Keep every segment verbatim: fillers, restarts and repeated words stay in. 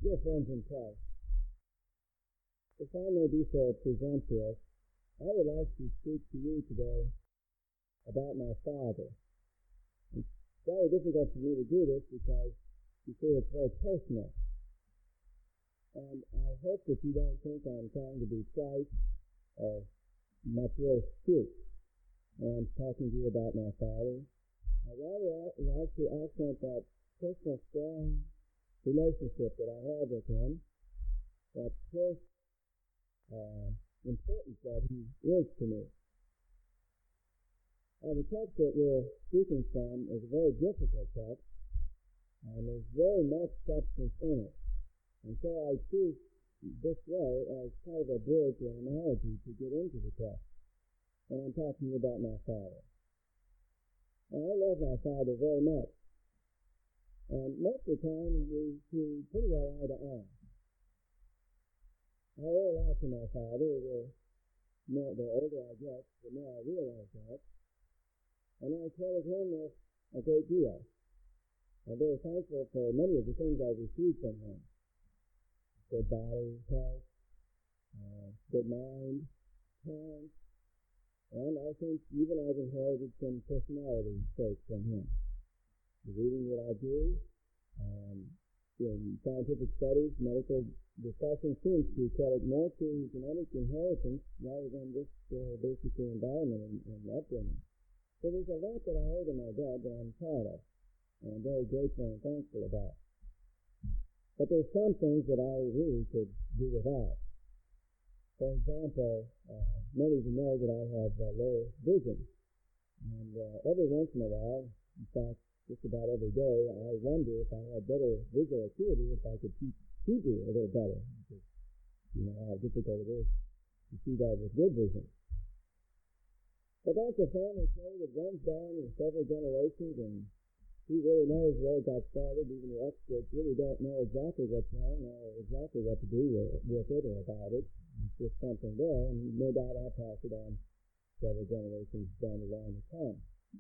Dear friends in Christ, if I may be so presumptuous, I would like to speak to you today about my father. It's very difficult for me to do this because you see it's very personal. And I hope that you don't think I'm trying to be trite or much worse cute when I'm talking to you about my father. I rather like to accent that personal, strong relationship that I have with him, that close uh, importance that he is to me. Now, the text that we're speaking from is a very difficult text, and there's very much substance in it. And so I choose this way as kind of a bridge or analogy to get into the text. And I'm talking about my father. Now, I love my father very much. And most of the time, we see pretty well eye to eye. I owe a lot to my father. The, the older I get, the more I realize that. And I credit him with a great deal. I'm very thankful for many of the things I've received from him. Good body, health, uh, good mind, talent, and I think even I've inherited some personality traits from him. The reading that I do, um, in scientific studies, medical discussion seems to credit more to genetic inheritance rather than just uh, basically environment and, and upbringing. So there's a lot that I owe to my dad that I'm proud of, and I'm very grateful and thankful about. But there's some things that I really could do without. For example, uh, many of you know that I have uh, low vision. And uh, every once in a while, in fact, just about every day, I wonder if I had better visual acuity, if I could teach Hebrew a little better. Because you know how difficult it is to see that with good vision. But that's a family trait that runs down in several generations, and who really knows where it got started? Even the experts really don't know exactly what's wrong or exactly what to do with, with it or about it. It's just something there, and no doubt I'll pass it on several generations down the line to come.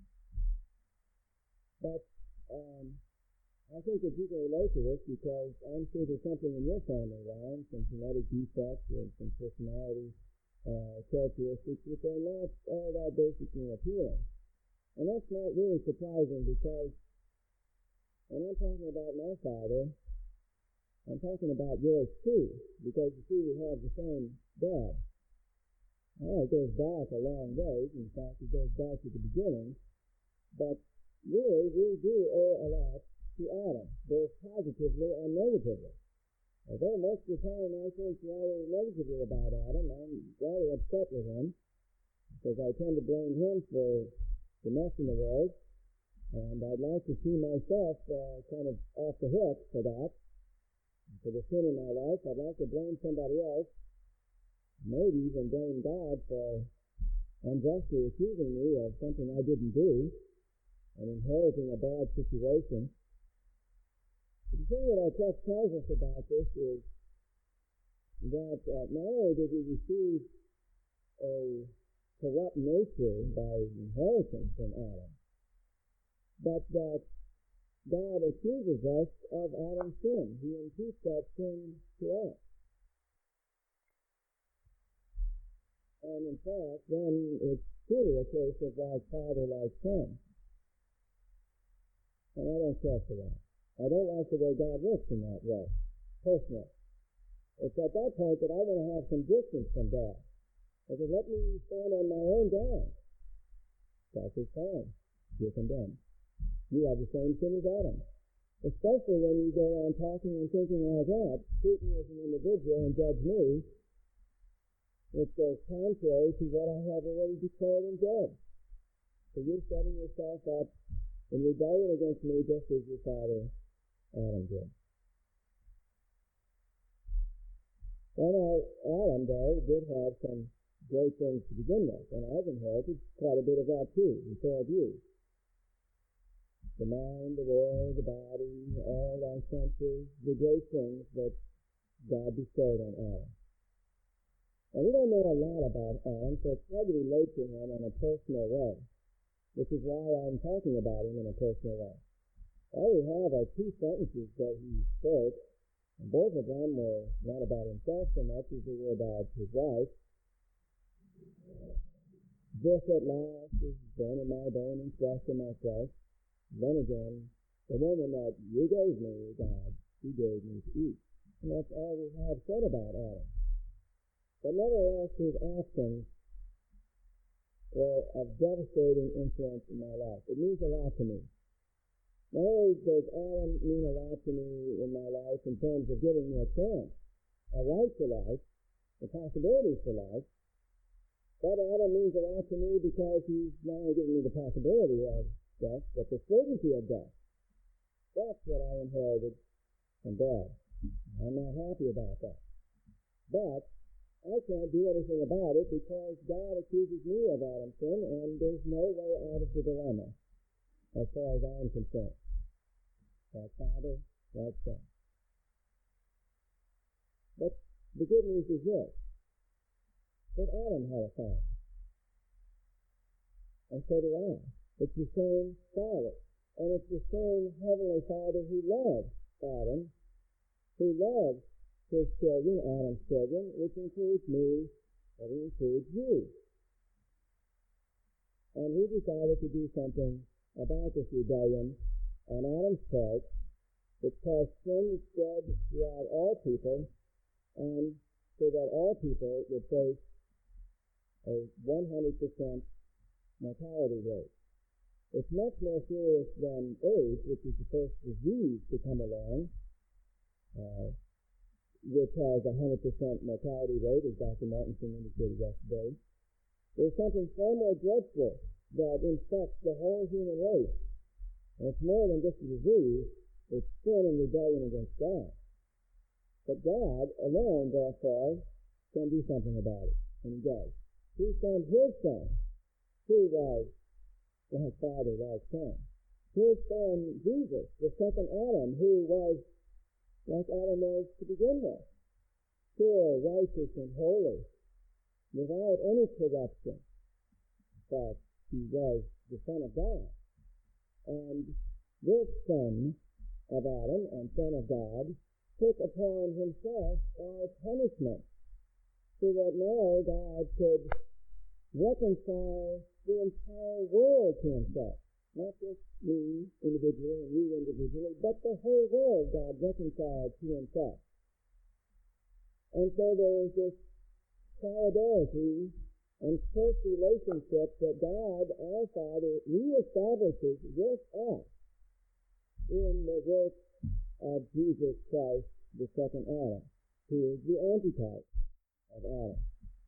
But um, I think that you can relate to this because I'm sure there's something in your family line, some genetic defects or some personality uh, characteristics which are not all that basically appealing. And that's not really surprising because when I'm talking about my father, I'm talking about yours too, because you see we have the same dad. Well, it goes back a long ways. In fact, it goes back to the beginning. But really, we do owe a lot to Adam, both positively and negatively. Although most of the time I think rather negatively about Adam, I'm rather upset with him, because I tend to blame him for the mess in the world. And I'd like to see myself uh, kind of off the hook for that, for the sin in my life. I'd like to blame somebody else, maybe even blame God for unjustly accusing me of something I didn't do and inheriting a bad situation. But the thing that our text tells us about this is that uh, not only did we receive a corrupt nature by inheritance from Adam, but that God accuses us of Adam's sin. He imputes that sin to us. And in fact, then it's truly a case of like father, like son. And I don't care for that. I don't like the way God works in that way, personally. It's at that point that I want to have some distance from God. If it let me stand on my own ground, that is fine. You're condemned. You have the same sin as Adam. Especially when you go on talking and thinking like that, treat me as an individual and judge me, which goes contrary to what I have already declared and judged. So you're setting yourself up in rebellion against me just as your father Adam did. Well, now, Adam, though, did have some great things to begin with, and I've inherited quite a bit of that too, and so have you. The mind, the will, the body, all our senses, the great things that God bestowed on Adam. And we don't know a lot about Adam, so it's hard to relate to him in a personal way, which is why I'm talking about him in a personal way. All we have are two sentences that he spoke, Both of them were not about himself so much as they were about his wife. This at last is bone in my bone and flesh in my flesh. Then again, the woman that you gave me, God, she gave me to eat. And that's all we have said about Adam. But nevertheless, his actions were of devastating influence in my life. It means a lot to me. Not only does Adam mean a lot to me in my life in terms of giving me a chance, a right to life, the possibilities for life, but Adam means a lot to me because he's not only giving me the possibility of death, but the certainty of death. That's what I inherited from Dad. I'm not happy about that. But I can't do anything about it because God accuses me of Adam's sin, and there's no way out of the dilemma as far as I'm concerned. Like Father, like Son. But the good news is this, that Adam had a father. And so do I. It's the same Father. And it's the same Heavenly Father who loves Adam, who loves his children, Adam's children, which includes me, and it includes you. And he decided to do something about this rebellion on Adam's part, which caused sin to spread throughout all people, and so that all people would face a one hundred percent mortality rate. It's much more serious than AIDS, which is the first disease to come along, uh, which has a one hundred percent mortality rate, as Doctor Martinson indicated yesterday. There's something far more dreadful that infects the whole human race. And it's more than just a disease, it's sin and rebellion against God. But God alone, therefore, can do something about it, and he does. He sent his Son, who was like Father, like Son. His Son, Jesus, the second Adam, who was like Adam was to begin with, pure, righteous, and holy, without any corruption. But he was the Son of God. And this Son of Adam and Son of God took upon himself our punishment, so that now God could reconcile the entire world to himself. Not just me individually and you individually, but the whole world God reconciled to himself. And so there is this solidarity and close relationship that God, our Father, reestablishes with us in the work of Jesus Christ, the second Adam, who is the antitype of Adam.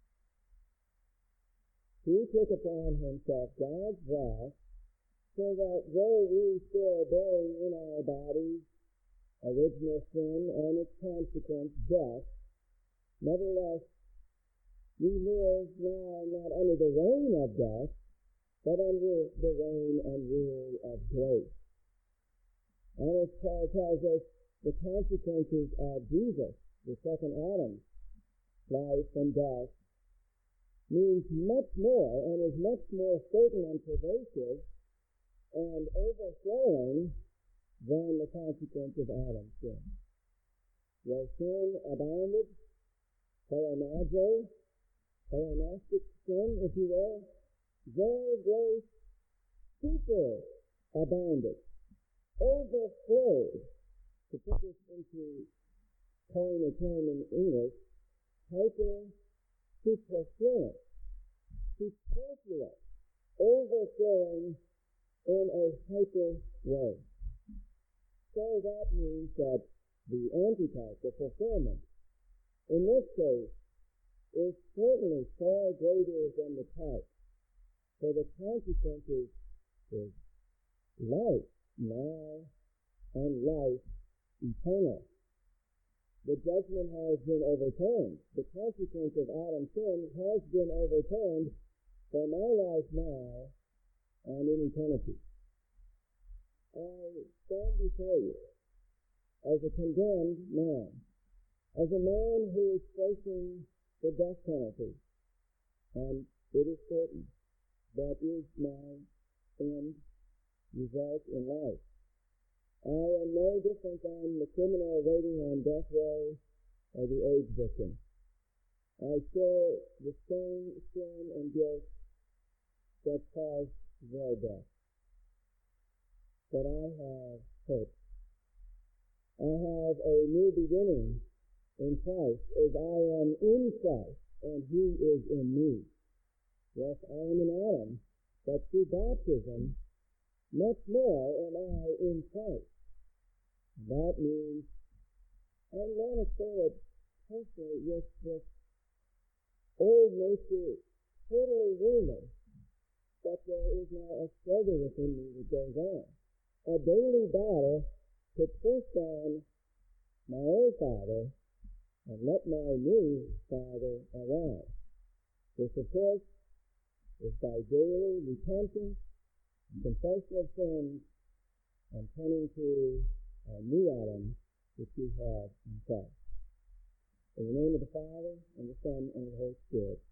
He took upon himself God's wrath, so that though we still bear in our bodies original sin and its consequence, death, nevertheless, we live now not under the reign of death, but under the reign and rule of grace. And as Paul tells us, the consequences of Jesus, the second Adam, life and death, means much more and is much more certain and pervasive and overflowing than the consequence of Adam's sin. Where sin abounded, paranazo, paranastic sin, if you will, there grace super abounded, overflowed. To put this into coin a term in English, hyper superfluous, superfluous, overflowing in a hyper way. So that means that the antitype, the fulfillment, in this case, is certainly far greater than the type. So the consequences is life now and life eternal. The judgment has been overturned. The consequence of Adam's sin has been overturned for my life now and in eternity. I stand before you as a condemned man, as a man who is facing the death penalty, and it is certain that is my end result in life. I am no different than the criminal waiting on death row or the AIDS victim. I share the same sin and guilt that caused their death. But I have hope. I have a new beginning in Christ, as I am in Christ, and He is in me. Yes, I am in Adam, but through baptism, much more am I in Christ. That means I'm going to say it personally with this old nature totally wounded, but there is now a struggle within me that goes on. A daily battle to push down my old father and let my new father arise. This, of course, is by daily repentance, confession of sins, and turning to a new Adam which we have in Christ. In the name of the Father, and the Son, and the Holy Spirit.